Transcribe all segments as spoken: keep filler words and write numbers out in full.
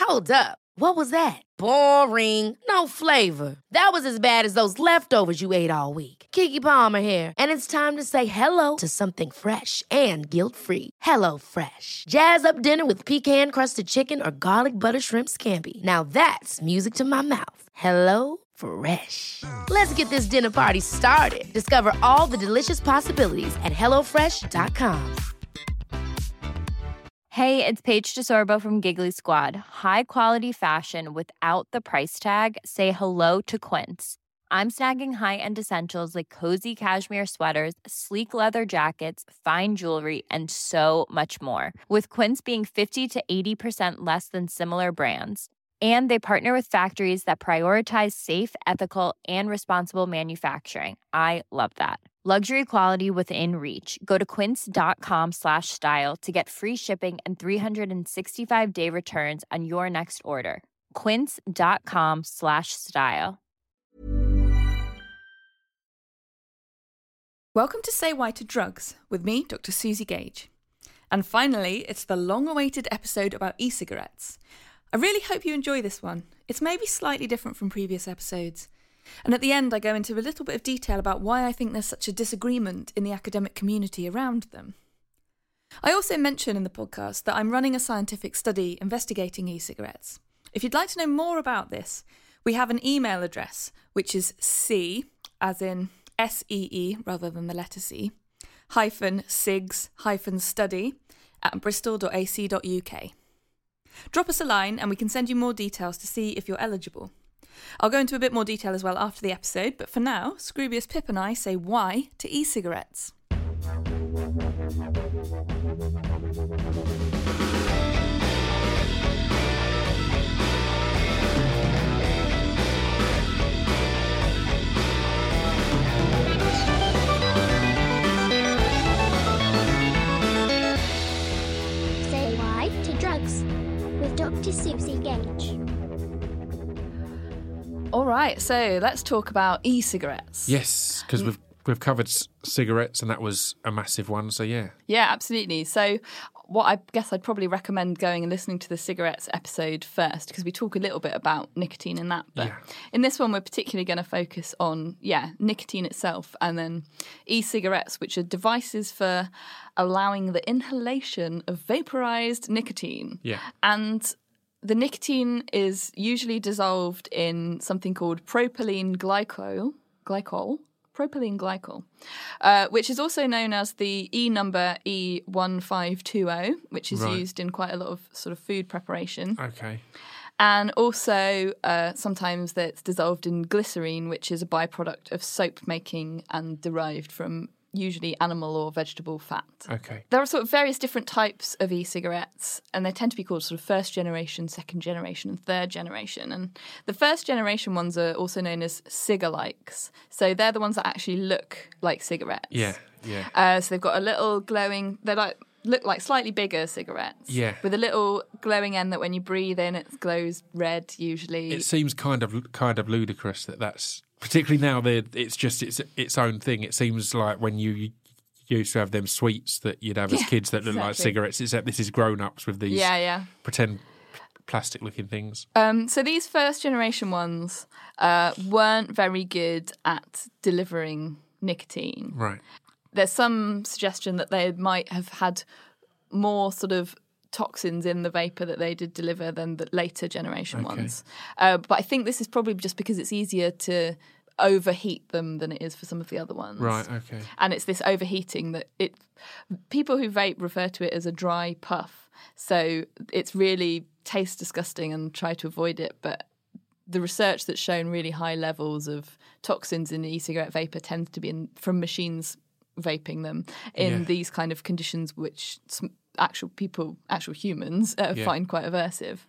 Hold up. What was that? Boring. No flavor. That was as bad as those leftovers you ate all week. Keke Palmer here, and it's time to say hello to something fresh and guilt-free. Hello Fresh. Jazz up dinner with pecan-crusted chicken or garlic butter shrimp scampi. Now that's music to my mouth. Hello Fresh. Let's get this dinner party started. Discover all the delicious possibilities at hello fresh dot com. Hey, it's Paige DeSorbo from Giggly Squad. High quality fashion without the price tag. Say hello to Quince. I'm snagging high-end essentials like cozy cashmere sweaters, sleek leather jackets, fine jewelry, and so much more. With Quince being fifty to eighty percent less than similar brands. And they partner with factories that prioritize safe, ethical, and responsible manufacturing. I love that. Luxury quality within reach. Go to quince.com slash style to get free shipping and three sixty-five day returns on your next order. Quince.com slash style. Welcome to Say Why to Drugs with me, Doctor Susie Gage. And finally, it's the long-awaited episode about e-cigarettes. I really hope you enjoy this one. It's maybe slightly different from previous episodes. And at the end, I go into a little bit of detail about why I think there's such a disagreement in the academic community around them. I also mention in the podcast that I'm running a scientific study investigating e-cigarettes. If you'd like to know more about this, we have an email address, which is C, as in S E E rather than the letter C, hyphen cigs hyphen study at bristol dot a c dot u k. Drop us a line and we can send you more details to see if you're eligible. I'll go into a bit more detail as well after the episode, but for now, Scroobius Pip and I say why to e-cigarettes. Say why to drugs with Doctor Susie Gage. All right, so let's talk about e-cigarettes. Yes, because we've we've covered c- cigarettes, and that was a massive one. So yeah, yeah, absolutely. So, what I guess I'd probably recommend going and listening to the cigarettes episode first, because we talk a little bit about nicotine in that. But yeah. in this one, we're particularly going to focus on yeah nicotine itself, and then e-cigarettes, which are devices for allowing the inhalation of vaporized nicotine. Yeah, and the nicotine is usually dissolved in something called propylene glycol, glycol, propylene glycol, uh, which is also known as the E number E one five two zero, which is Right. used in quite a lot of sort of food preparation. okay, And also uh, sometimes that's dissolved in glycerine, which is a byproduct of soap making and derived from usually animal or vegetable fat. okay, There are sort of various different types of e-cigarettes, and they tend to be called sort of first generation, second generation, and third generation. And the first generation ones are also known as cigalikes. So they're the ones that actually look like cigarettes. yeah, yeah, Uh, so they've got a little glowing, they're like, look like slightly bigger cigarettes. Yeah. With a little glowing end that when you breathe in, it glows red usually. It seems kind of kind of ludicrous that that's particularly now that it's just its its own thing. It seems like when you used to have them sweets that you'd have as Yeah, kids that look like exactly. cigarettes, except this is grown ups with these yeah, yeah. pretend plastic looking things. Um, so these first generation ones uh, weren't very good at delivering nicotine. Right. There's some suggestion that they might have had more sort of toxins in the vapour that they did deliver than the later generation Okay. ones. Uh, but I think this is probably just because it's easier to overheat them than it is for some of the other ones. Right, okay. And it's this overheating that it people who vape refer to it as a dry puff. So it's really tastes disgusting and try to avoid it, but the research that's shown really high levels of toxins in e-cigarette vapour tends to be in, from machines vaping them in Yeah. these kind of conditions which some actual people, actual humans, uh, Yeah. find quite aversive.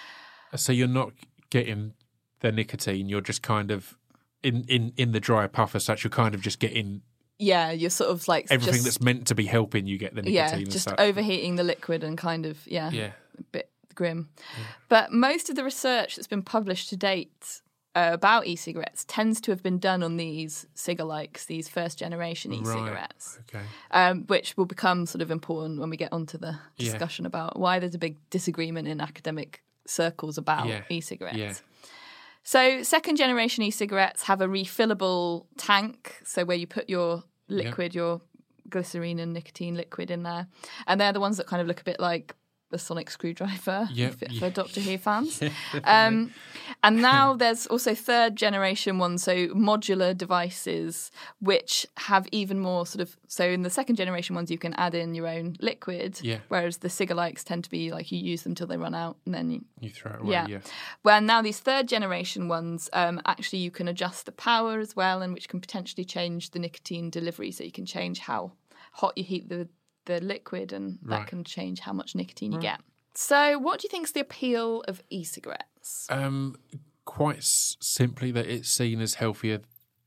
So you're not getting the nicotine, you're just kind of in, in, in the dry puff as such, you're kind of just getting Yeah, you're sort of like everything just, that's meant to be helping you get the nicotine yeah, and just such. overheating the liquid and kind of yeah, Yeah. a bit grim. But most of the research that's been published to date uh, about e-cigarettes tends to have been done on these cigalikes, these first generation e-cigarettes, Right. Okay. um, which will become sort of important when we get onto the Yeah. discussion about why there's a big disagreement in academic circles about Yeah. e-cigarettes. Yeah. So second generation e-cigarettes have a refillable tank, so where you put your liquid, yeah. your glycerine and nicotine liquid in there. And they're the ones that kind of look a bit like the sonic screwdriver yeah. for, yeah. for Doctor Who fans. Yeah, um, and now there's also third generation ones, so modular devices, which have even more sort of... So in the second generation ones, you can add in your own liquid, yeah. whereas the cigalikes tend to be like you use them till they run out and then you... You throw it away, yeah. yeah. Well, now these third generation ones, um, actually you can adjust the power as well, and which can potentially change the nicotine delivery, so you can change how hot you heat the the liquid, and that right. can change how much nicotine right. you get. So what do you think is the appeal of e-cigarettes? Um, quite s- simply that it's seen as healthier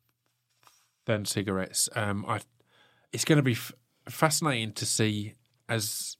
than cigarettes. Um, I, it's going to be f- fascinating to see as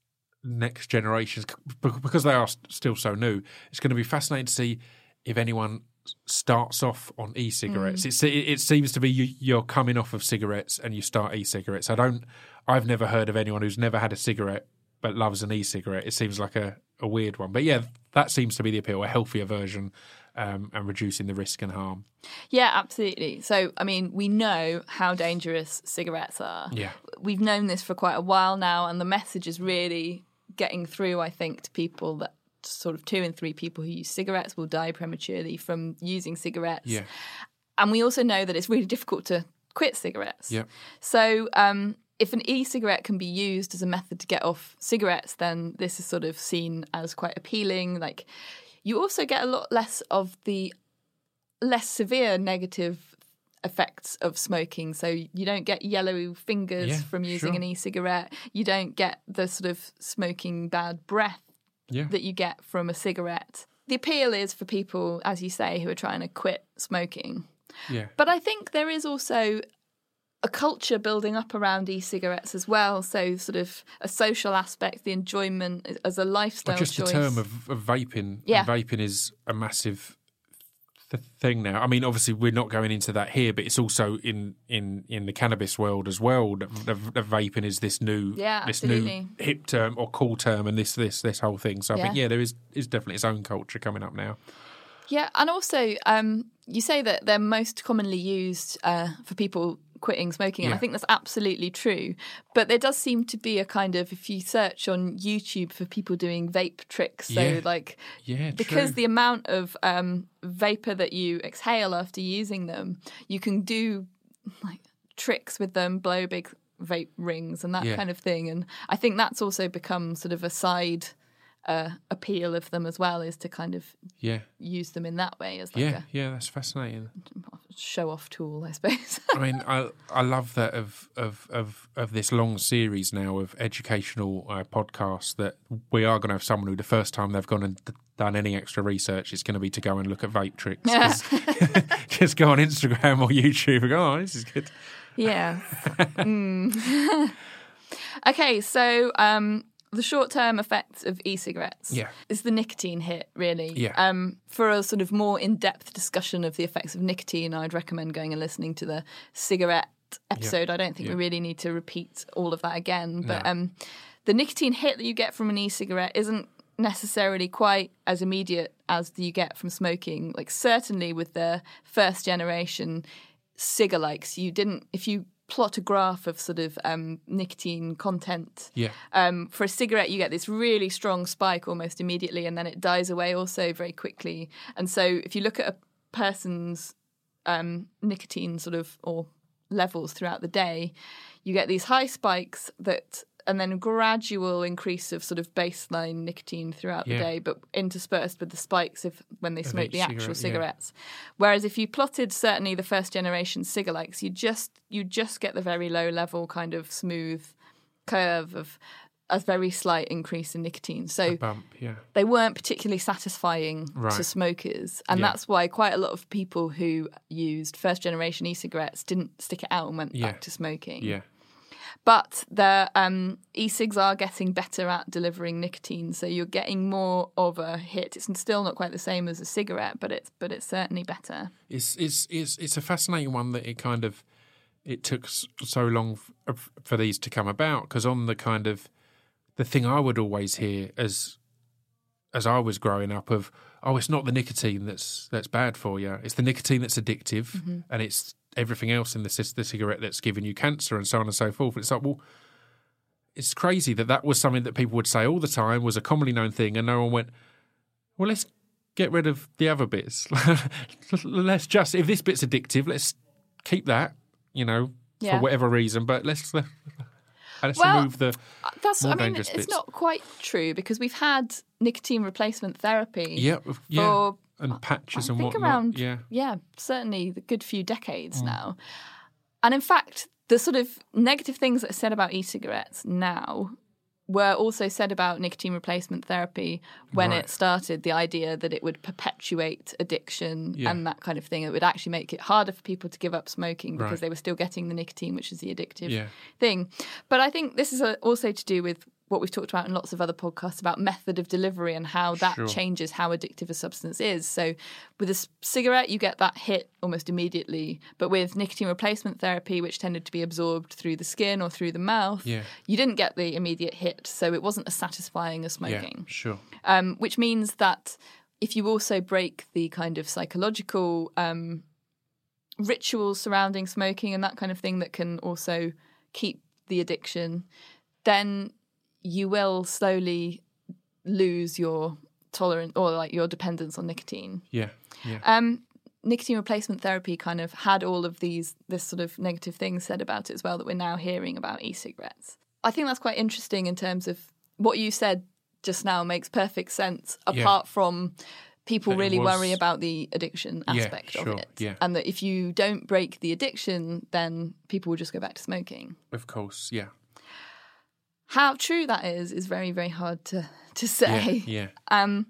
next generations, because they are st- still so new, it's going to be fascinating to see if anyone starts off on e-cigarettes. Mm. It, it seems to be you, you're coming off of cigarettes and you start e-cigarettes. I don't. I've never heard of anyone who's never had a cigarette but loves an e-cigarette. It seems like a, a weird one. But yeah, that seems to be the appeal, a healthier version, um, and reducing the risk and harm. Yeah, absolutely. So, I mean, we know how dangerous cigarettes are. Yeah. We've known this for quite a while now, and the message is really getting through, I think, to people that sort of two in three people who use cigarettes will die prematurely from using cigarettes. Yeah. And we also know that it's really difficult to quit cigarettes. Yeah. So um, if an e-cigarette can be used as a method to get off cigarettes, then this is sort of seen as quite appealing. Like, you also get a lot less of the less severe negative effects of smoking. So you don't get yellow fingers yeah, from using sure. an e-cigarette. You don't get the sort of smoking bad breath yeah. that you get from a cigarette. The appeal is for people, as you say, who are trying to quit smoking. Yeah. But I think there is also a culture building up around e-cigarettes as well. So sort of a social aspect, the enjoyment as a lifestyle well, just choice. the term of, of vaping. Yeah. Vaping is a massive th- thing now. I mean, obviously, we're not going into that here, but it's also in, in, in the cannabis world as well. The, the, the vaping is this new Yeah, this absolutely. new hip term or cool term, and this this this whole thing. So I Yeah. think yeah, there is is definitely its own culture coming up now. Yeah, and also um, you say that they're most commonly used uh, for people quitting smoking, and Yeah. I think that's absolutely true. But there does seem to be a kind of, if you search on YouTube for people doing vape tricks, so Yeah. like Yeah, because true. the amount of um, vapor that you exhale after using them, you can do like tricks with them, blow big vape rings and that Yeah. kind of thing. And I think that's also become sort of a side uh, appeal of them as well, is to kind of yeah, use them in that way as like yeah, yeah. That's fascinating. a show-off tool, I suppose. I mean, I I love that of of of, of this long series now of educational uh, podcasts, that we are going to have someone who the first time they've gone and d- done any extra research is going to be to go and look at vape tricks. Just, just go on Instagram or YouTube and go, oh, this is good. Yeah. Mm. Okay, so um, the short-term effects of e-cigarettes Yeah. is the nicotine hit, really. Yeah. Um, for a sort of more in-depth discussion of the effects of nicotine, I'd recommend going and listening to the cigarette episode. I don't think Yeah. we really need to repeat all of that again. But No. um, the nicotine hit that you get from an e-cigarette isn't necessarily quite as immediate as you get from smoking. Like, certainly with the first generation cigalikes, you didn't, if you plot a graph of sort of um, nicotine content, Yeah. um, for a cigarette you get this really strong spike almost immediately, and then it dies away also very quickly. And so if you look at a person's um, nicotine sort of or levels throughout the day, you get these high spikes that, and then a gradual increase of sort of baseline nicotine throughout Yeah. the day, but interspersed with the spikes of when they Of smoke each the actual cigarette, yeah. cigarettes. Whereas if you plotted certainly the first generation cigalikes, you just you just get the very low level kind of smooth curve of a very slight increase in nicotine. So A bump, yeah. they weren't particularly satisfying Right. to smokers. And Yeah. that's why quite a lot of people who used first generation e-cigarettes didn't stick it out and went Yeah. back to smoking. Yeah. But the um, e-cigs are getting better at delivering nicotine, so you're getting more of a hit. It's still not quite the same as a cigarette, but it's but it's certainly better. It's it's it's it's a fascinating one that it kind of it took s- so long f- for these to come about, because on the kind of the thing I would always hear as as I was growing up of, oh, it's not the nicotine that's that's bad for you. It's the nicotine that's addictive, mm-hmm. and it's everything else in the, the cigarette that's giving you cancer and so on and so forth. It's like, well, it's crazy that that was something that people would say all the time, was a commonly known thing, and no one went, well, let's get rid of the other bits. Let's just, if this bit's addictive, let's keep that, you know, yeah. for whatever reason, but let's, let's well, remove the that's, more I mean, dangerous it's bits. not quite true, because we've had nicotine replacement therapy yeah, yeah. for, and patches I and think whatnot. around, yeah. yeah, certainly the good few decades mm. now. And in fact, the sort of negative things that are said about e-cigarettes now were also said about nicotine replacement therapy when right. it started, the idea that it would perpetuate addiction yeah. and that kind of thing. It would actually make it harder for people to give up smoking because right. they were still getting the nicotine, which is the addictive yeah. thing. But I think this is also to do with what we've talked about in lots of other podcasts about method of delivery and how that sure. changes how addictive a substance is. So with a cigarette, you get that hit almost immediately. But with nicotine replacement therapy, which tended to be absorbed through the skin or through the mouth, yeah. you didn't get the immediate hit. So it wasn't as satisfying as smoking. Yeah, sure. Um, which means that if you also break the kind of psychological um, rituals surrounding smoking and that kind of thing that can also keep the addiction, then you will slowly lose your tolerance or like your dependence on nicotine. Yeah, yeah. Um, nicotine replacement therapy kind of had all of these, this sort of negative things said about it as well that we're now hearing about e-cigarettes. I think that's quite interesting in terms of what you said just now makes perfect sense, apart yeah. from people that really was... worry about the addiction aspect yeah, sure, of it. Yeah. And that if you don't break the addiction, then people will just go back to smoking. Of course, yeah. How true that is is very, very hard to, to say. Yeah, yeah. Um,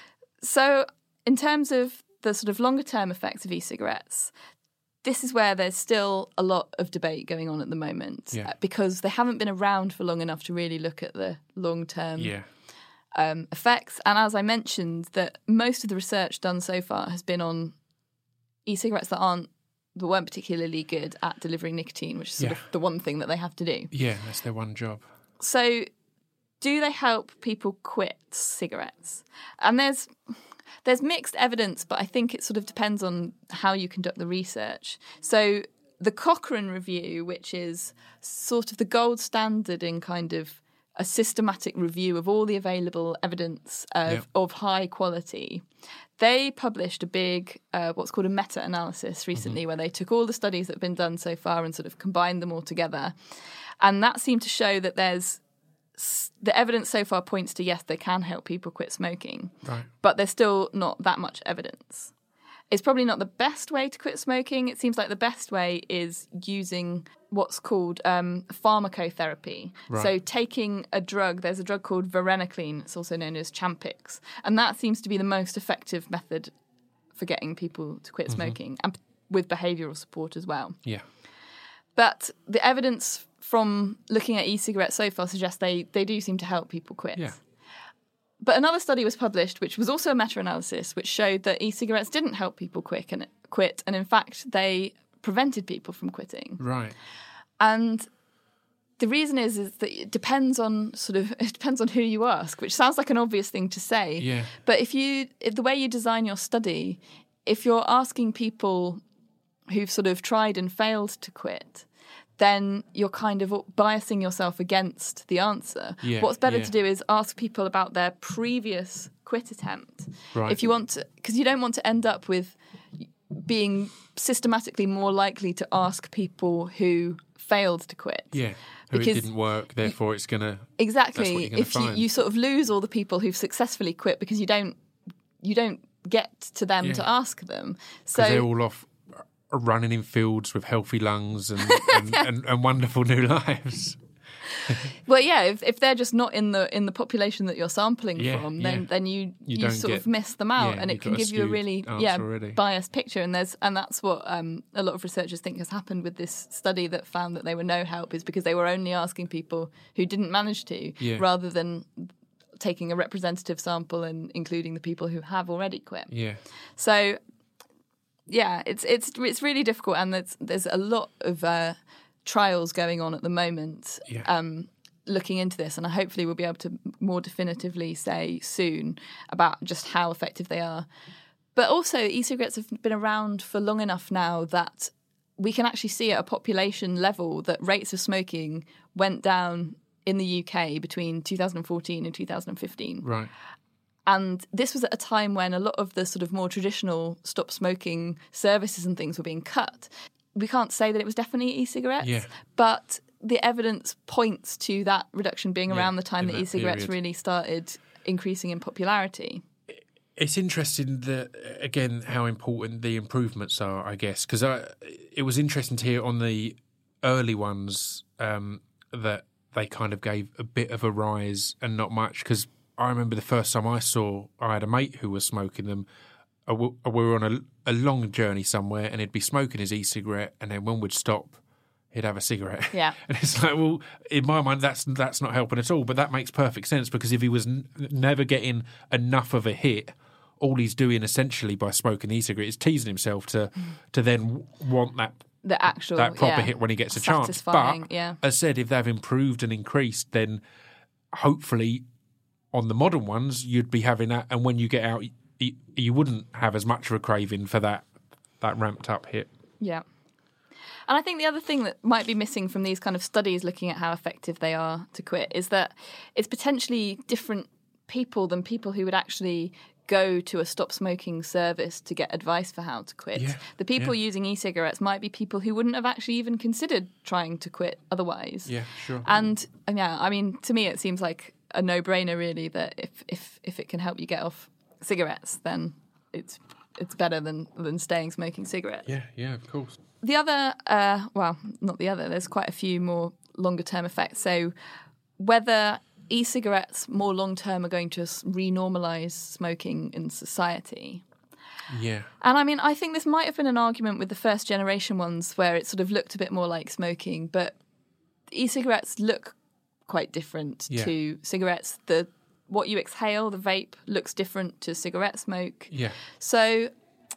so in terms of the sort of longer term effects of e-cigarettes, this is where there's still a lot of debate going on at the moment yeah. because they haven't been around for long enough to really look at the long term yeah. um, effects. And as I mentioned, that most of the research done so far has been on e-cigarettes that aren't that weren't particularly good at delivering nicotine, which is sort yeah. of the one thing that they have to do. Yeah, that's their one job. So do they help people quit cigarettes? And there's there's mixed evidence, but I think it sort of depends on how you conduct the research. So the Cochrane Review, which is sort of the gold standard in kind of a systematic review of all the available evidence of, yeah. of high quality, they published a big, uh, what's called a meta-analysis recently, mm-hmm. where they took all the studies that have been done so far and sort of combined them all together. And that seemed to show that there's the evidence so far points to, yes, they can help people quit smoking, right. but there's still not that much evidence. It's probably not the best way to quit smoking. It seems like the best way is using what's called um, pharmacotherapy. Right. So taking a drug, there's a drug called varenicline, it's also known as Champix, and that seems to be the most effective method for getting people to quit mm-hmm. smoking, and with behavioural support as well. Yeah. But the evidence from looking at e-cigarettes so far suggests they, they do seem to help people quit. Yeah. But another study was published, which was also a meta-analysis, which showed that e-cigarettes didn't help people quit, and quit, and in fact, they prevented people from quitting. Right. And the reason is is that it depends on sort of it depends on who you ask, which sounds like an obvious thing to say. Yeah. But if you if the way you design your study, if you're asking people who've sort of tried and failed to quit, then you're kind of biasing yourself against the answer. Yeah, What's better yeah. to do is ask people about their previous quit attempt. Right. If you want to, because you don't want to end up with being systematically more likely to ask people who failed to quit. Yeah, who because it didn't work, therefore it's going to... Exactly. If you, you sort of lose all the people who've successfully quit because you don't you don't get to them Yeah. to ask them. So Because they're all off running in fields with healthy lungs and, and, and, and wonderful new lives. Well, yeah, if, if they're just not in the in the population that you're sampling Yeah, from, then yeah. then you You you, don't sort get- of miss them out, yeah, and it you've can got a give you a skewed really answer yeah already. biased picture. And there's and that's what um, a lot of researchers think has happened with this study that found that they were no help, is because they were only asking people who didn't manage to, Yeah. rather than taking a representative sample and including the people who have already quit. Yeah. So, yeah, it's it's it's really difficult, and there's there's a lot of uh, trials going on at the moment. Yeah. Um, looking into this, and I hopefully will be able to more definitively say soon about just how effective they are. But also, e-cigarettes have been around for long enough now that we can actually see at a population level that rates of smoking went down in the U K between two thousand fourteen and two thousand fifteen. Right. And this was at a time when a lot of the sort of more traditional stop smoking services and things were being cut. We can't say that it was definitely e-cigarettes, Yeah. but the evidence points to that reduction being Yeah, around the time in that, that e-cigarettes period. really started increasing in popularity. It's interesting that, again, how important the improvements are, I guess, because it was interesting to hear on the early ones um, that they kind of gave a bit of a rise and not much, because I remember the first time I saw, I had a mate who was smoking them. Uh, We we were on a, a long journey somewhere, and he'd be smoking his e-cigarette, and then when we'd stop, he'd have a cigarette. Yeah. And it's like, well, in my mind, that's that's not helping at all. But that makes perfect sense, because if he was n- never getting enough of a hit, all he's doing essentially by smoking the e-cigarette is teasing himself to to then want that The actual that proper yeah, hit when he gets a chance. satisfying, But yeah. as said, if they've improved and increased, then hopefully on the modern ones you'd be having that, and when you get out, you, you wouldn't have as much of a craving for that that ramped up hit. Yeah. And I think the other thing that might be missing from these kind of studies looking at how effective they are to quit is that it's potentially different people than people who would actually go to a stop smoking service to get advice for how to quit. Yeah, The people yeah. using e-cigarettes might be people who wouldn't have actually even considered trying to quit otherwise. Yeah, sure. And and yeah, I mean, to me it seems like a no-brainer really that if if, if it can help you get off cigarettes, then it's it's better than, than staying smoking cigarettes. Yeah, yeah, of course. The other, uh, well, not the other, there's quite a few more longer term effects. So whether e-cigarettes more long term are going to s- renormalise smoking in society. Yeah. And I mean, I think this might have been an argument with the first generation ones where it sort of looked a bit more like smoking, but e-cigarettes look quite different Yeah. to cigarettes. The what you exhale, the vape, looks different to cigarette smoke. Yeah. So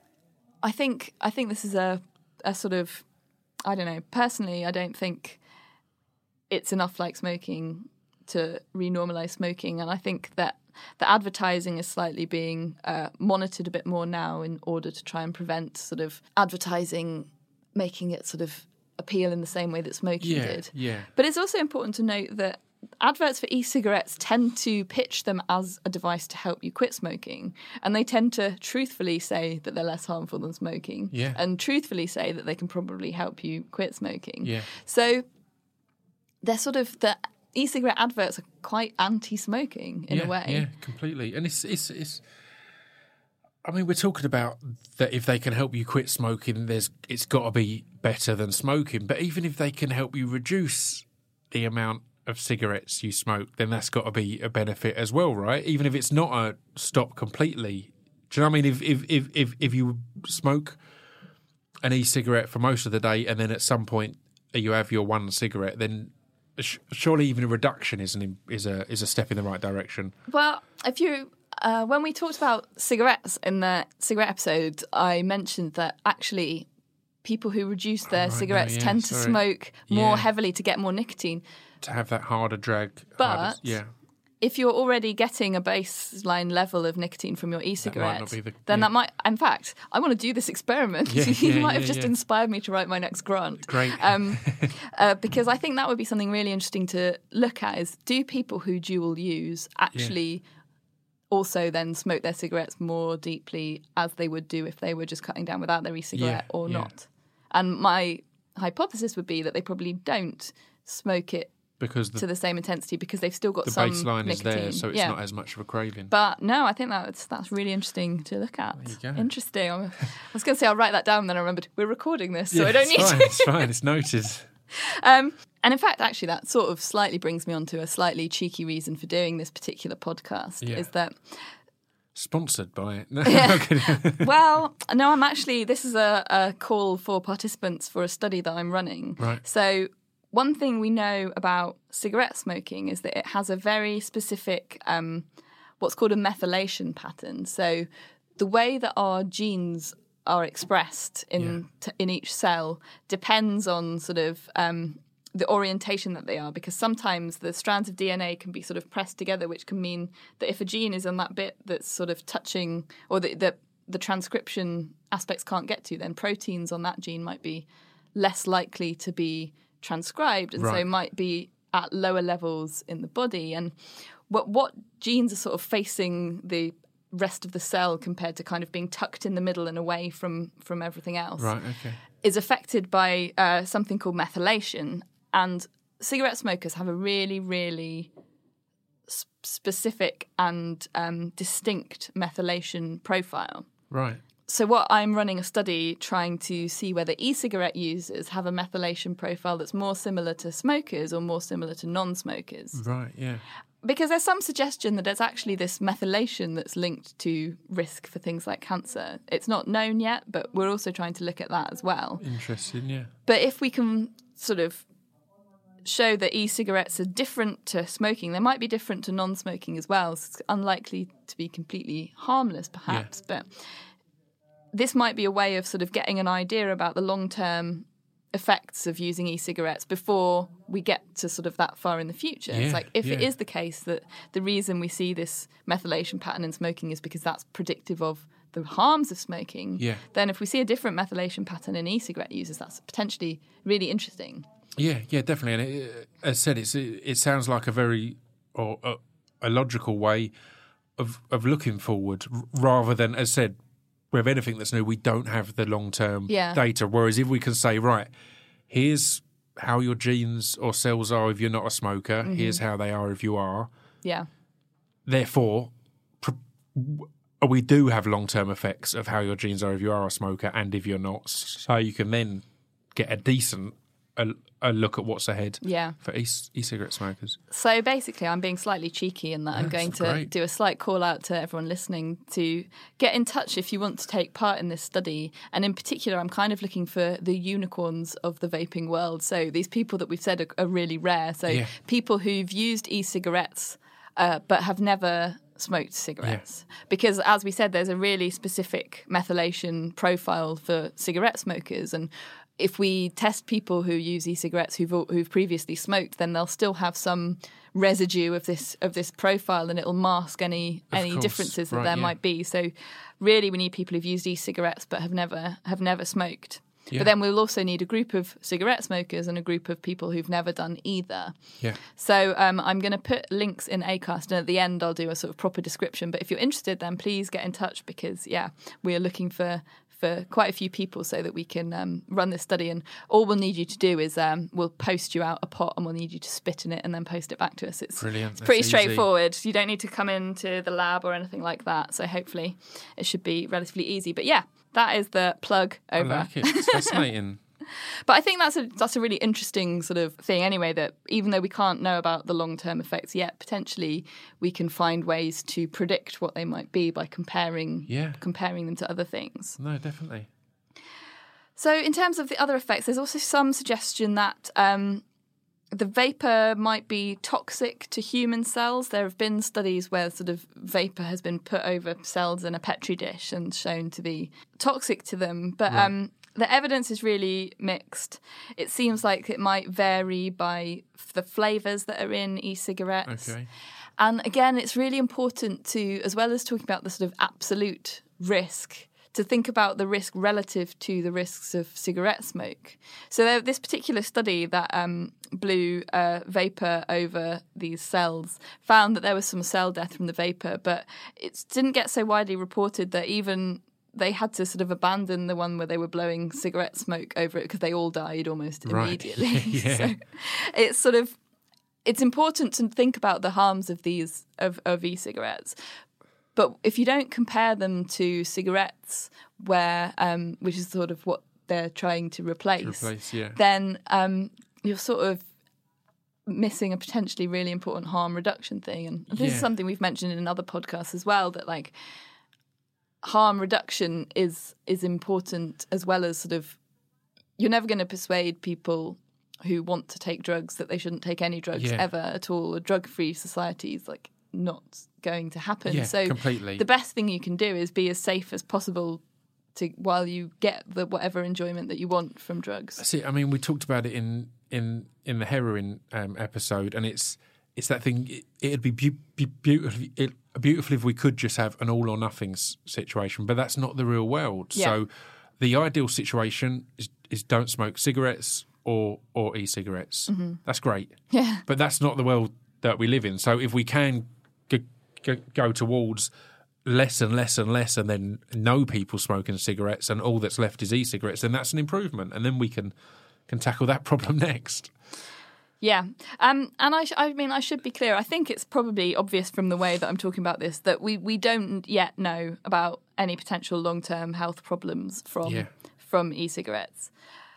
I think I think this is a a sort of, I don't know, personally I don't think it's enough like smoking to renormalise smoking, and I think that the advertising is slightly being uh, monitored a bit more now in order to try and prevent sort of advertising making it sort of appeal in the same way that smoking Yeah, did. yeah. But it's also important to note that adverts for e-cigarettes tend to pitch them as a device to help you quit smoking, and they tend to truthfully say that they're less harmful than smoking, Yeah. and truthfully say that they can probably help you quit smoking. Yeah. So they're sort of, the e-cigarette adverts are quite anti-smoking in yeah, a way. Yeah, completely. And it's it's it's. I mean, we're talking about that if they can help you quit smoking, there's it's got to be better than smoking. But even if they can help you reduce the amount of cigarettes you smoke, then that's got to be a benefit as well, right? Even if it's not a stop completely. Do you know what I mean? If if if if, if you smoke an e-cigarette for most of the day, and then at some point you have your one cigarette, then sh- surely even a reduction is an is a is a step in the right direction. Well, if you uh, when we talked about cigarettes in the cigarette episode, I mentioned that actually people who reduce their right, no, cigarettes yeah, tend to sorry. smoke more Yeah. heavily to get more nicotine. To have that harder drag. But harder, yeah, if you're already getting a baseline level of nicotine from your e-cigarette, not be the- then yeah. that might, in fact, I want to do this experiment. Yeah, you yeah, might have yeah, just yeah. inspired me to write my next grant. Great. Um, uh, because I think that would be something really interesting to look at is, do people who dual use actually also then smoke their cigarettes more deeply as they would do if they were just cutting down without their e-cigarette Yeah, or yeah. not? And my hypothesis would be that they probably don't smoke it because the, to the same intensity because they've still got the some baseline is nicotine. there, so it's Yeah. not as much of a craving. But no, I think that's that's really interesting to look at. There you go. Interesting. I'm, I was going to say I'll write that down, then I remembered we're recording this, so Yeah, I don't it's need fine, to. It's fine. It's noted. Um, and in fact, actually, that sort of slightly brings me on to a slightly cheeky reason for doing this particular podcast. Yeah. Is that Sponsored by it. No, Yeah. okay. well, no, I'm actually. This is a, a call for participants for a study that I'm running. Right. So one thing we know about cigarette smoking is that it has a very specific, um, what's called a methylation pattern. So the way that our genes are expressed in t- in each cell depends on sort of um, the orientation that they are, because sometimes the strands of D N A can be sort of pressed together, which can mean that if a gene is on that bit that's sort of touching, or the, the, the transcription aspects can't get to, then proteins on that gene might be less likely to be transcribed, and Right. so might be at lower levels in the body. And what what genes are sort of facing the rest of the cell compared to kind of being tucked in the middle and away from, from everything else Right, okay. is affected by uh, something called methylation. And cigarette smokers have a really, really sp- specific and um, distinct methylation profile. Right. So what I'm running a study trying to see whether e-cigarette users have a methylation profile that's more similar to smokers or more similar to non-smokers. Right, yeah. Because there's some suggestion that there's actually this methylation that's linked to risk for things like cancer. It's not known yet, but we're also trying to look at that as well. Interesting, yeah. But if we can sort of show that e-cigarettes are different to smoking, they might be different to non-smoking as well. So it's unlikely to be completely harmless, perhaps. Yeah. But this might be a way of sort of getting an idea about the long-term effects of using e-cigarettes before we get to sort of that far in the future. Yeah, it's like if yeah. it is the case that the reason we see this methylation pattern in smoking is because that's predictive of the harms of smoking, yeah. then if we see a different methylation pattern in e-cigarette users, that's potentially really interesting. Yeah, yeah, definitely. And it, as I said, it's, it, it sounds like a very or a, a logical way of of looking forward, rather than, as I said, with anything that's new, we don't have the long-term yeah. data. Whereas if we can say, right, here's how your genes or cells are if you're not a smoker, mm-hmm. here's how they are if you are. Yeah. Therefore, pr- we do have long-term effects of how your genes are if you are a smoker and if you're not. So you can then get a decent a, a look at what's ahead yeah. for e- e-cigarette smokers. So basically, I'm being slightly cheeky in that That's I'm going to great. do a slight call out to everyone listening to get in touch if you want to take part in this study. And in particular, I'm kind of looking for the unicorns of the vaping world. So these people that we've said are, are really rare. So yeah. people who've used e-cigarettes uh, but have never smoked cigarettes. Yeah. Because as we said, there's a really specific methylation profile for cigarette smokers. And if we test people who use e-cigarettes who've who've previously smoked, then they'll still have some residue of this of this profile, and it'll mask any of any course. differences that right, there yeah. might be. So, really, we need people who've used e-cigarettes but have never have never smoked. Yeah. But then we'll also need a group of cigarette smokers and a group of people who've never done either. Yeah. So um, I'm going to put links in Acast, and at the end I'll do a sort of proper description. But if you're interested, then please get in touch, because yeah, we are looking for. for quite a few people so that we can um, run this study. And all we'll need you to do is um, we'll post you out a pot and we'll need you to spit in it and then post it back to us. It's, Brilliant. it's pretty That's straightforward. Easy. You don't need to come into the lab or anything like that. So hopefully it should be relatively easy. But yeah, that is the plug over. I like it. It's fascinating. But I think that's a that's a really interesting sort of thing anyway, that even though we can't know about the long-term effects yet, potentially we can find ways to predict what they might be by comparing yeah. comparing them to other things. No, definitely. So in terms of the other effects, there's also some suggestion that um, the vapour might be toxic to human cells. There have been studies where sort of vapour has been put over cells in a Petri dish and shown to be toxic to them. But right. um, the evidence is really mixed. It seems like it might vary by the flavours that are in e-cigarettes. Okay. And again, it's really important to, as well as talking about the sort of absolute risk, to think about the risk relative to the risks of cigarette smoke. So there, this particular study that um, blew uh, vapour over these cells found that there was some cell death from the vapour, but it didn't get so widely reported that even they had to sort of abandon the one where they were blowing cigarette smoke over it because they all died almost right. immediately. yeah. So it's sort of, it's important to think about the harms of these, of, of e-cigarettes. But if you don't compare them to cigarettes, where um, which is sort of what they're trying to replace, to replace yeah. then um, you're sort of missing a potentially really important harm reduction thing. And this yeah. is something we've mentioned in other podcasts as well, that like harm reduction is is important, as well as sort of, you're never going to persuade people who want to take drugs that they shouldn't take any drugs yeah. ever at all. A drug-free society is like not going to happen. Yeah, so completely. the best thing you can do is be as safe as possible to while you get the whatever enjoyment that you want from drugs. That's it. I mean, we talked about it in in in the heroin um, episode, and it's it's that thing. It, it'd be, be, be beautiful. It, beautiful if we could just have an all or nothing situation, but that's not the real world. Yeah. So the ideal situation is, is don't smoke cigarettes or or e-cigarettes. Mm-hmm. That's great. Yeah. But that's not the world that we live in. So if we can g- g- go towards less and less and less, and then no people smoking cigarettes, and all that's left is e-cigarettes, then that's an improvement, and then we can can tackle that problem next. Yeah, um, and I, sh- I mean, I should be clear. I think it's probably obvious from the way that I'm talking about this that we, we don't yet know about any potential long-term health problems from Yeah. from e-cigarettes.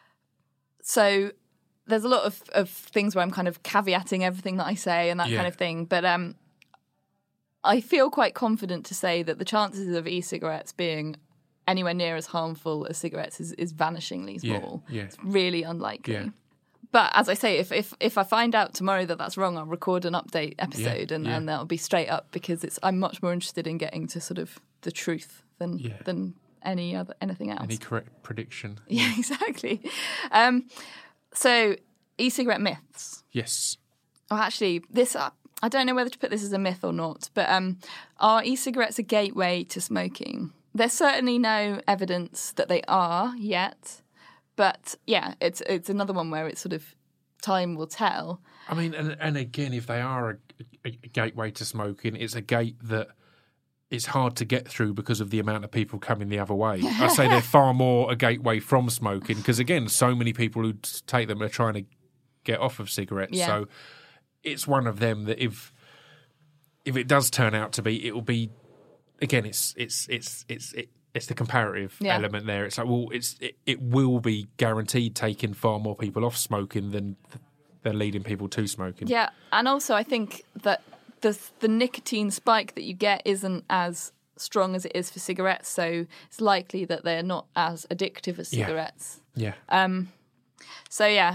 So there's a lot of, of things where I'm kind of caveating everything that I say and that Yeah. kind of thing. But um, I feel quite confident to say that the chances of e-cigarettes being anywhere near as harmful as cigarettes is, is vanishingly Yeah, small. yeah. It's really unlikely. Yeah. But as I say, if, if if I find out tomorrow that that's wrong, I'll record an update episode Yeah, and, yeah. and that'll be straight up, because it's I'm much more interested in getting to sort of the truth than Yeah. than any other anything else. Any correct prediction? Yeah, exactly. Um, so e-cigarette myths. Yes. Oh, actually, this uh, I don't know whether to put this as a myth or not, but um, are e-cigarettes a gateway to smoking? There's certainly no evidence that they are yet. But yeah, it's it's another one where it's sort of time will tell. I mean, and, and again, if they are a, a, a gateway to smoking, it's a gate that it's hard to get through because of the amount of people coming the other way. I say they're far more a gateway from smoking because, again, so many people who take them are trying to get off of cigarettes. Yeah. So it's one of them that if if it does turn out to be, it will be, again, it's it's it's it's it, it's the comparative Yeah. element there. It's like, well, it's it, it will be guaranteed taking far more people off smoking than than leading people to smoking. Yeah, and also I think that the the nicotine spike that you get isn't as strong as it is for cigarettes, so it's likely that they're not as addictive as Yeah. cigarettes. Yeah. Um, so yeah,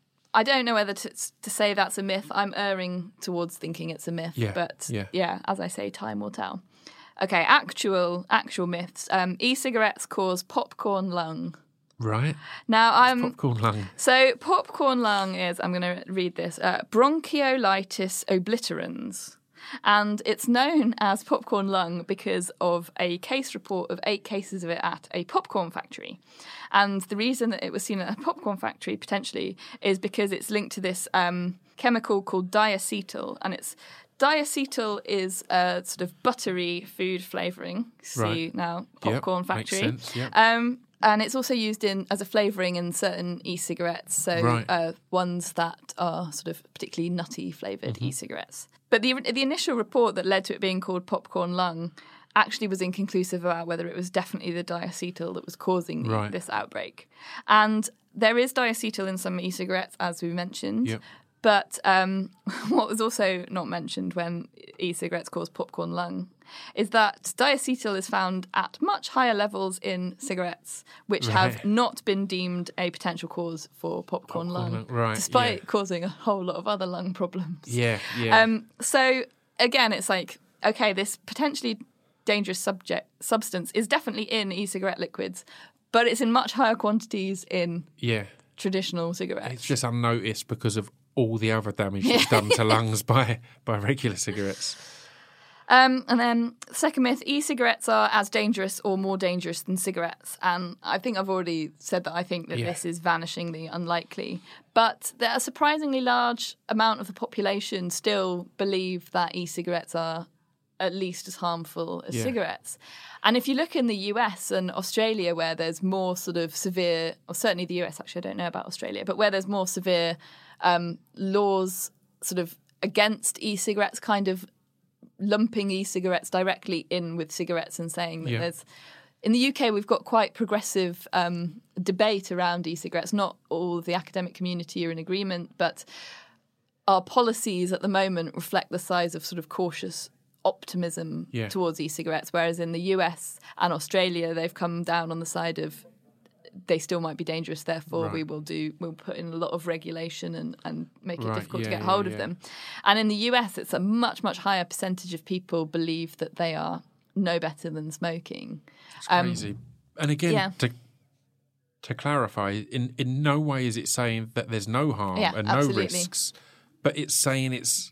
I don't know whether to to say that's a myth. I'm erring towards thinking it's a myth, Yeah, but yeah. yeah, as I say, time will tell. Okay, actual actual myths. Um, e-cigarettes cause popcorn lung. Right. Now I'm Popcorn lung. so popcorn lung is, I'm going to read this, uh, bronchiolitis obliterans. And it's known as popcorn lung because of a case report of eight cases of it at a popcorn factory. And the reason that it was seen at a popcorn factory, potentially, is because it's linked to this um, chemical called diacetyl. And it's diacetyl is a sort of buttery food flavouring. See Right. now, popcorn Yep, makes factory. sense, yep. Um, and it's also used in as a flavouring in certain e-cigarettes, so Right. uh, ones that are sort of particularly nutty flavoured Mm-hmm. e-cigarettes. But the the initial report that led to it being called popcorn lung actually was inconclusive about whether it was definitely the diacetyl that was causing the, Right. this outbreak. And there is diacetyl in some e-cigarettes, as we mentioned. Yep. But um, what was also not mentioned when e-cigarettes cause popcorn lung is that diacetyl is found at much higher levels in cigarettes, which have Right. not been deemed a potential cause for popcorn, Popcorn lung, lung, right, despite yeah. causing a whole lot of other lung problems. Yeah, yeah. Um, so again, it's like, okay, this potentially dangerous subject substance is definitely in e-cigarette liquids, but it's in much higher quantities in yeah. traditional cigarettes. It's just unnoticed because of all the other damage that's done to lungs by, by regular cigarettes. Um, and then second myth, e-cigarettes are as dangerous or more dangerous than cigarettes. And I think I've already said that I think that Yeah. this is vanishingly unlikely. But there are a surprisingly large amount of the population still believe that e-cigarettes are at least as harmful as Yeah. cigarettes. And if you look in the U S and Australia, where there's more sort of severe, or certainly the U S, actually, I don't know about Australia, but where there's more severe um, laws sort of against e-cigarettes, kind of lumping e-cigarettes directly in with cigarettes and saying that Yeah. there's... In the U K, we've got quite progressive um, debate around e-cigarettes. Not all of the academic community are in agreement, but our policies at the moment reflect the size of sort of cautious optimism Yeah. towards e-cigarettes, whereas in the U S and Australia, they've come down on the side of they still might be dangerous, therefore Right. we will do we'll put in a lot of regulation and, and make it Right, difficult to yeah, get yeah, hold of yeah. them. And in the U S, it's a much, much higher percentage of people believe that they are no better than smoking. It's Um, crazy. And again, Yeah. to to clarify, in, in no way is it saying that there's no harm Yeah, and no absolutely. risks, but it's saying it's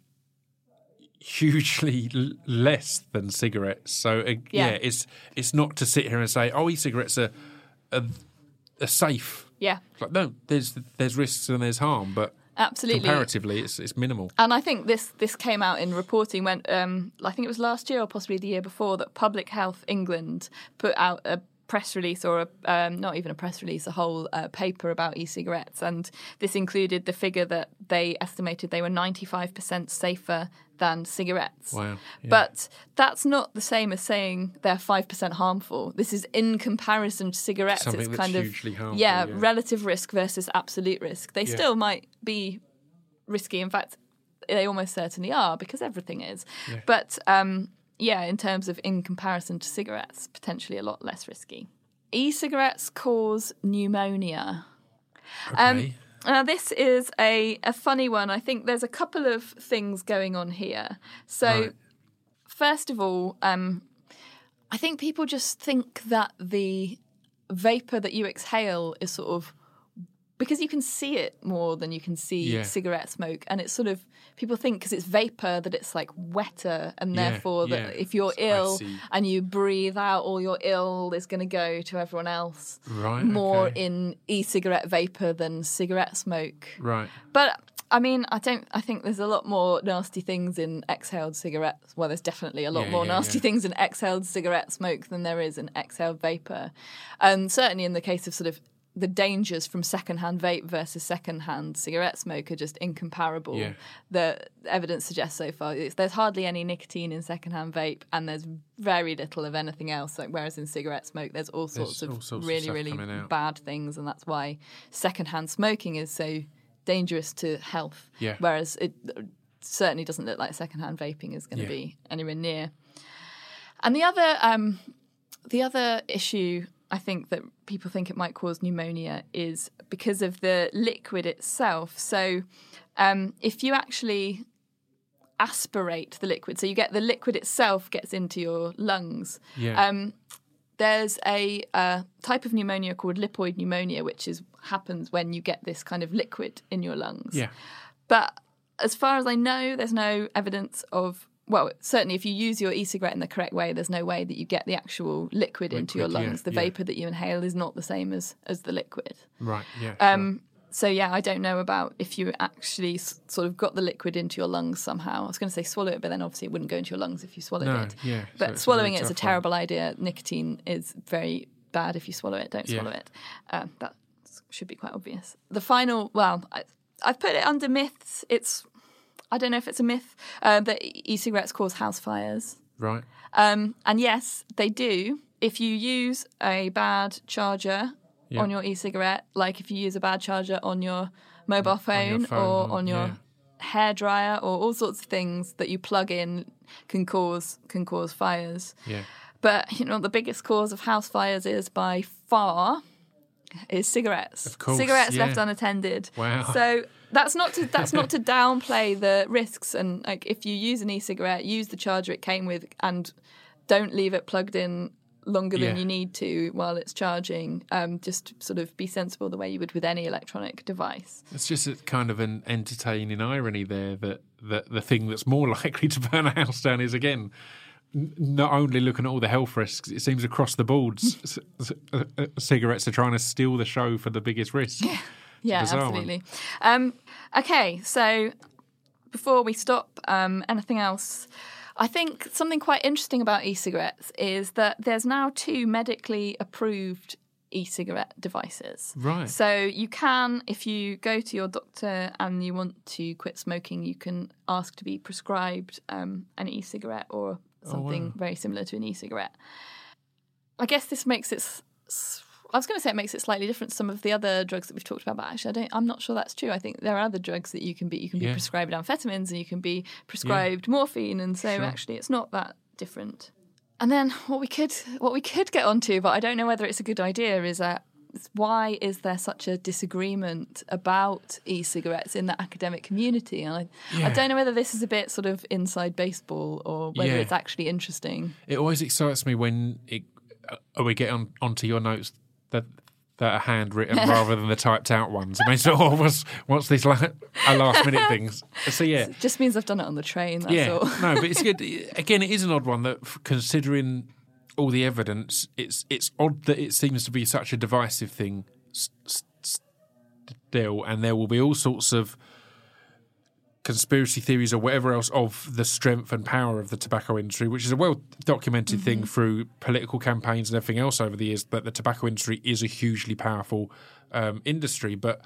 hugely l- less than cigarettes. So uh, yeah. Yeah. it's it's not to sit here and say, oh, e-cigarettes are are, are safe. Yeah, It's like, no, there's there's risks and there's harm, but absolutely. comparatively, it's it's minimal. And I think this this came out in reporting when um, I think it was last year or possibly the year before that Public Health England put out a press release or a, um, not even a press release, a whole uh, paper about e-cigarettes, and this included the figure that they estimated they were ninety-five percent safer than cigarettes. Wow. Yeah. But that's not the same as saying they're five percent harmful. This is in comparison to cigarettes. Something it's that's kind of hugely harmful, yeah, yeah. relative risk versus absolute risk. They Yeah. still might be risky. In fact, they almost certainly are because everything is. Yeah. But um, yeah, in terms of in comparison to cigarettes, potentially a lot less risky. E-cigarettes cause pneumonia. Um, Okay. Now, this is a, a funny one. I think there's a couple of things going on here. So, Right. first of all, um, I think people just think that the vapour that you exhale is sort of because you can see it more than you can see Yeah. cigarette smoke, and it's sort of people think because it's vapour that it's like wetter, and Yeah, therefore that yeah. if you're I ill see. and you breathe out all your ill is going to go to everyone else Right, more okay. in e-cigarette vapour than cigarette smoke. Right. But I mean, I don't. I think there's a lot more nasty things in exhaled cigarettes. Well, there's definitely a lot Yeah, more yeah, nasty yeah. things in exhaled cigarette smoke than there is in exhaled vapor. And certainly in the case of sort of the dangers from secondhand vape versus secondhand cigarette smoke are just incomparable. Yeah. The evidence suggests so far it's, there's hardly any nicotine in secondhand vape, and there's very little of anything else. Like whereas in cigarette smoke, there's all sorts There's of all sorts of really, stuff really coming out. bad things, and that's why secondhand smoking is so dangerous to health. Yeah. Whereas it certainly doesn't look like secondhand vaping is going to Yeah. be anywhere near. And the other, um, the other issue I think that people think it might cause pneumonia is because of the liquid itself. So um, if you actually aspirate the liquid, so you get the liquid itself gets into your lungs. Yeah. Um, there's a uh, type of pneumonia called lipoid pneumonia, which is happens when you get this kind of liquid in your lungs. Yeah. But as far as I know, there's no evidence of, well, certainly if you use your e-cigarette in the correct way, there's no way that you get the actual liquid, into your Liquid, yeah, lungs. The yeah. vapour that you inhale is not the same as, as the liquid. Right. Yeah. Um, so, yeah, I don't know about if you actually s- sort of got the liquid into your lungs somehow. I was going to say swallow it, but then obviously it wouldn't go into your lungs if you swallowed No, it. yeah, so But it's a swallowing very it is a tough one. terrible idea. Nicotine is very bad if you swallow it. Don't Yeah. swallow it. Uh, that should be quite obvious. The final, well, I, I've put it under myths. It's, I don't know if it's a myth uh, that e-cigarettes cause house fires. Right. Um, and yes, they do. If you use a bad charger Yeah. on your e-cigarette, like if you use a bad charger on your mobile On your phone, phone, or on- on your yeah. hairdryer, or all sorts of things that you plug in can cause can cause fires. Yeah. But you know, the biggest cause of house fires is by far is cigarettes. Of course, cigarettes yeah. left unattended. Wow. So that's not to that's not to downplay the risks. And like, if you use an e-cigarette, use the charger it came with, and don't leave it plugged in longer than Yeah. you need to while it's charging. Um, just sort of be sensible the way you would with any electronic device. It's just a kind of an entertaining irony there that, that the thing that's more likely to burn a house down is, again, n- not only looking at all the health risks, it seems across the board, c- c- uh, uh, cigarettes are trying to steal the show for the biggest risk. Yeah, Yeah, absolutely. Um, okay, so before we stop, um, anything else? I think something quite interesting about e-cigarettes is that there's now two medically approved e-cigarette devices. Right. So you can, if you go to your doctor and you want to quit smoking, you can ask to be prescribed um, an e-cigarette or something wow. very similar to an e-cigarette. I guess this makes it... s- s- I was going to say it makes it slightly different to some of the other drugs that we've talked about, but actually I don't, I'm not sure that's true. I think there are other drugs that you can be. You can be Yeah. prescribed amphetamines and you can be prescribed morphine, and so Sure. actually it's not that different. And then what we could what we could get onto, but I don't know whether it's a good idea, is that why is there such a disagreement about e-cigarettes in the academic community? And I, I Yeah. don't know whether this is a bit sort of inside baseball or whether Yeah. it's actually interesting. It always excites me when it are we getting on, onto your notes that that are handwritten rather than the typed out ones? And they sort of, oh, what's, what's this la- last minute things? So, yeah. It just means I've done it on the train, that's yeah, all. no, but it's good. Again, it is an odd one that, considering all the evidence, it's it's odd that it seems to be such a divisive thing still, and there will be all sorts of conspiracy theories or whatever else of the strength and power of the tobacco industry, which is a well-documented mm-hmm. thing through political campaigns and everything else over the years, that the tobacco industry is a hugely powerful um, industry, but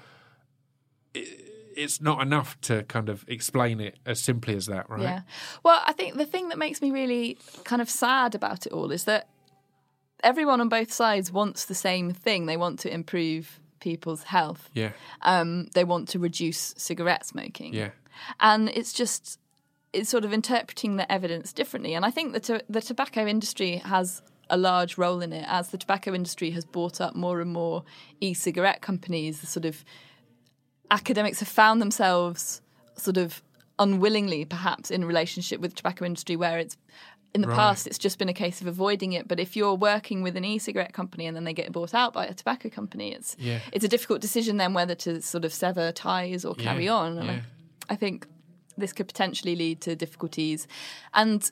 it, it's not enough to kind of explain it as simply as that, right? Yeah. Well, I think the thing that makes me really kind of sad about it all is that everyone on both sides wants the same thing. They want to improve people's health. Yeah. Um, they want to reduce cigarette smoking. Yeah. And it's just, it's sort of interpreting the evidence differently. And I think the to- the tobacco industry has a large role in it, as the tobacco industry has bought up more and more e-cigarette companies. The sort of academics have found themselves sort of unwillingly, perhaps, in relationship with the tobacco industry, where it's in the right. past it's just been a case of avoiding it. But if you're working with an e-cigarette company and then they get bought out by a tobacco company, it's yeah. it's a difficult decision then whether to sort of sever ties or carry yeah. on. And yeah. I, I think this could potentially lead to difficulties. And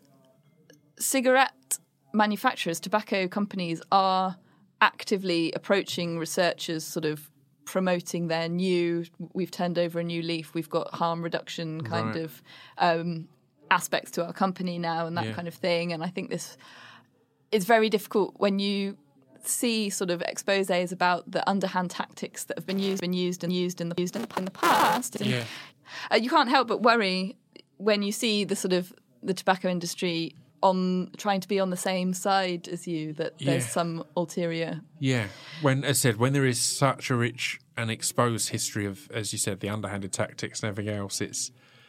cigarette manufacturers, tobacco companies, are actively approaching researchers, sort of promoting their new, we've turned over a new leaf, we've got harm reduction kind right. of um, aspects to our company now and that yeah. kind of thing. And I think this is very difficult when you see sort of exposés about the underhand tactics that have been used, been used and used in the, used in the past. And, yeah. Uh, you can't help but worry when you see the sort of the tobacco industry on trying to be on the same side as you, that there's yeah. some ulterior. Yeah. When, as I said, when there is such a rich and exposed history of, as you said, the underhanded tactics and everything else, it's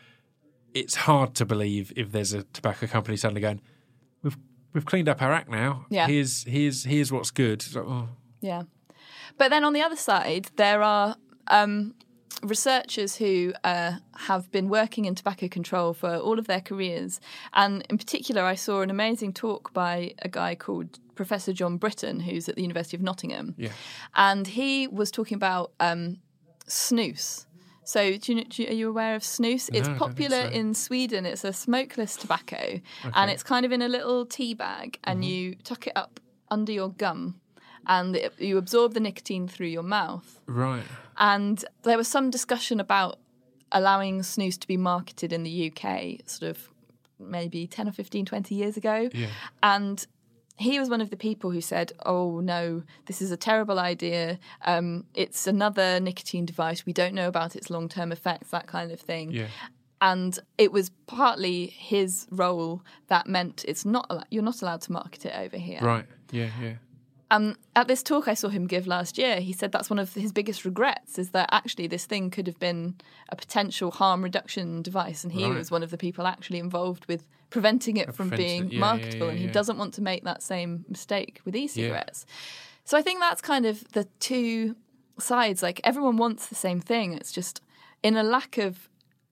it's hard to believe if there's a tobacco company suddenly going, we've we've cleaned up our act now. Yeah. Here's here's here's what's good. It's like, oh. Yeah. But then on the other side, there are um, researchers who uh, have been working in tobacco control for all of their careers. And in particular, I saw an amazing talk by a guy called Professor John Britton, who's at the University of Nottingham. Yeah. And he was talking about um, snus. So do you, do you, are you aware of snus? No, it's I don't popular think so. in Sweden. It's a smokeless tobacco. Okay. And it's kind of in a little tea bag, and Mm-hmm. you tuck it up under your gum, and it, you absorb the nicotine through your mouth. Right. And there was some discussion about allowing snus to be marketed in the U K, sort of maybe ten or fifteen, twenty years ago. Yeah. And he was one of the people who said, oh, no, this is a terrible idea. Um, it's another nicotine device. We don't know about its long-term effects, that kind of thing. Yeah. And it was partly his role that meant it's not al- you're not allowed to market it over here. Right. Yeah, yeah. Um, at this talk I saw him give last year, he said that's one of his biggest regrets, is that actually this thing could have been a potential harm reduction device, and he Right. was one of the people actually involved with preventing it from Preventing being it, yeah, marketable, yeah, yeah, and he yeah. doesn't want to make that same mistake with e-cigarettes. So I think that's kind of the two sides. Like, everyone wants the same thing. It's just, in a lack of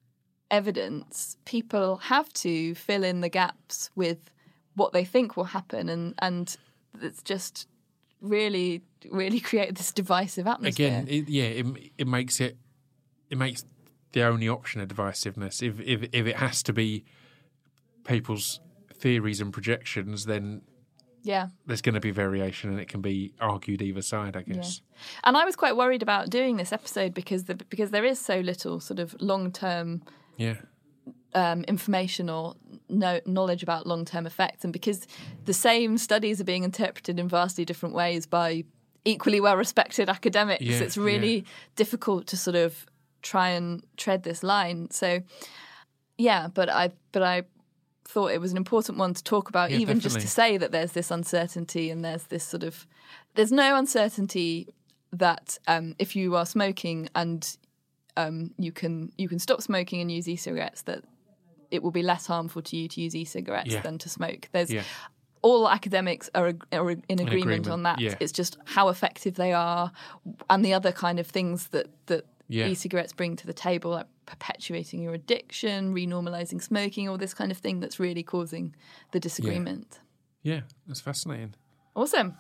evidence, people have to fill in the gaps with what they think will happen, and, and it's just really, really create this divisive atmosphere. Again, it, yeah, it, it makes it it makes the only option a divisiveness. If if if it has to be people's theories and projections, then Yeah. there's going to be variation, and it can be argued either side, I guess. Yeah. And I was quite worried about doing this episode because the, because there is so little sort of long-term Yeah. um, information or no knowledge about long-term effects, and because the same studies are being interpreted in vastly different ways by equally well-respected academics, Yeah, it's really yeah. difficult to sort of try and tread this line. So, yeah, but I but I thought it was an important one to talk about, Yeah, even definitely. just to say that there's this uncertainty, and there's this sort of there's no uncertainty that um, if you are smoking and um, you can you can stop smoking and use e-cigarettes, that it will be less harmful to you to use e-cigarettes Yeah. than to smoke. There's Yeah. all academics are, are in agreement, agreement, on that. yeah. It's just how effective they are, and the other kind of things that that Yeah. e-cigarettes bring to the table, like perpetuating your addiction, renormalizing smoking, all this kind of thing that's really causing the disagreement. Yeah, that's fascinating. Awesome.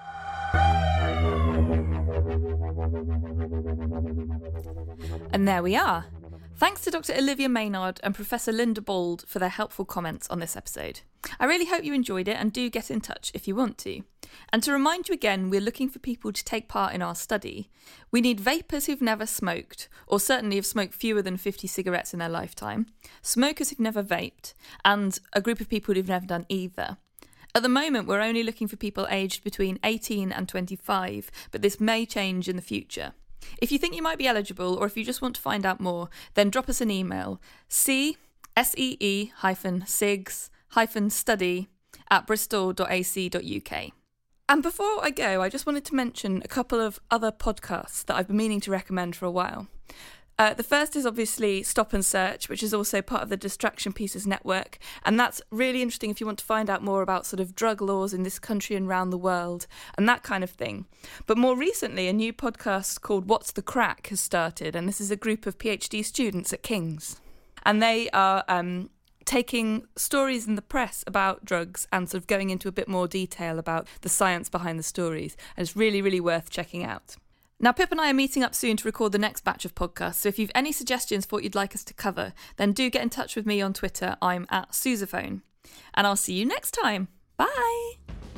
And there we are. Thanks to Doctor Olivia Maynard and Professor Linda Bald for their helpful comments on this episode. I really hope you enjoyed it and do get in touch if you want to. And to remind you again, we're looking for people to take part in our study. We need vapers who've never smoked, or certainly have smoked fewer than fifty cigarettes in their lifetime, smokers who've never vaped, and a group of people who've never done either. At the moment, we're only looking for people aged between eighteen and twenty-five, but this may change in the future. If you think you might be eligible, or if you just want to find out more, then drop us an email, c s e e hyphen sigs hyphen study at bristol dot a c dot u k. And before I go, I just wanted to mention a couple of other podcasts that I've been meaning to recommend for a while. Uh, the first is obviously Stop and Search, which is also part of the Distraction Pieces Network. And that's really interesting if you want to find out more about sort of drug laws in this country and around the world and that kind of thing. But more recently, a new podcast called What's the Crack has started. And this is a group of PhD students at King's. And they are um, taking stories in the press about drugs and sort of going into a bit more detail about the science behind the stories. And it's really, really worth checking out. Now, Pip and I are meeting up soon to record the next batch of podcasts, so if you've any suggestions for what you'd like us to cover, then do get in touch with me on Twitter. I'm at Sousaphone. And I'll see you next time. Bye!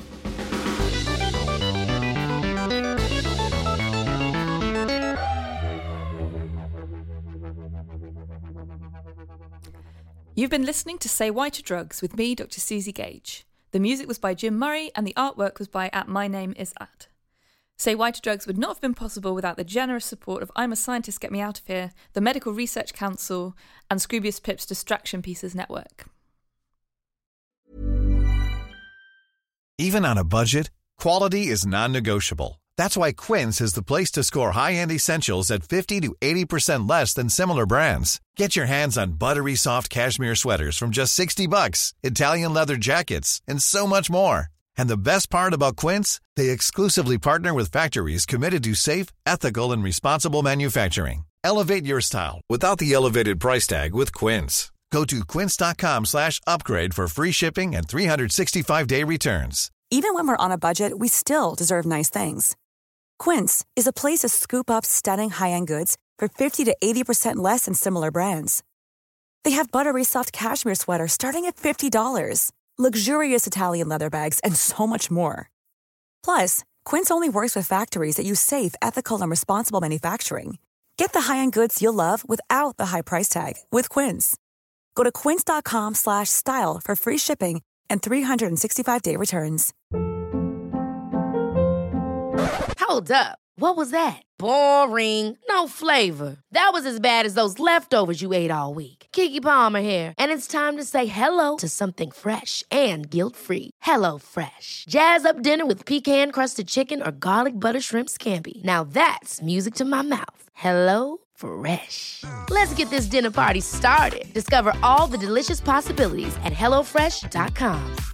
You've been listening to Say Why to Drugs with me, Doctor Susie Gage. The music was by Jim Murray and the artwork was by at My Name Is At. Say Why to Drugs would not have been possible without the generous support of I'm a Scientist, Get Me Out of Here, the Medical Research Council, and Scroobius Pip's Distraction Pieces Network. Even on a budget, quality is non-negotiable. That's why Quince is the place to score high-end essentials at fifty to eighty percent less than similar brands. Get your hands on buttery soft cashmere sweaters from just sixty bucks, Italian leather jackets, and so much more. And the best part about Quince, they exclusively partner with factories committed to safe, ethical, and responsible manufacturing. Elevate your style without the elevated price tag with Quince. Go to quince.com slash upgrade for free shipping and three sixty-five day returns. Even when we're on a budget, we still deserve nice things. Quince is a place to scoop up stunning high-end goods for fifty to eighty percent less than similar brands. They have buttery soft cashmere sweaters starting at fifty dollars. Luxurious Italian leather bags, and so much more. Plus, Quince only works with factories that use safe, ethical, and responsible manufacturing. Get the high-end goods you'll love without the high price tag with Quince. Go to quince.com slash style for free shipping and three sixty-five day returns. Hold up. What was that? Boring. No flavor. That was as bad as those leftovers you ate all week. Keke Palmer here, and it's time to say hello to something fresh and guilt-free. Hello Fresh. Jazz up dinner with pecan-crusted chicken or garlic butter shrimp scampi. Now that's music to my mouth. Hello Fresh. Let's get this dinner party started. Discover all the delicious possibilities at hello fresh dot com.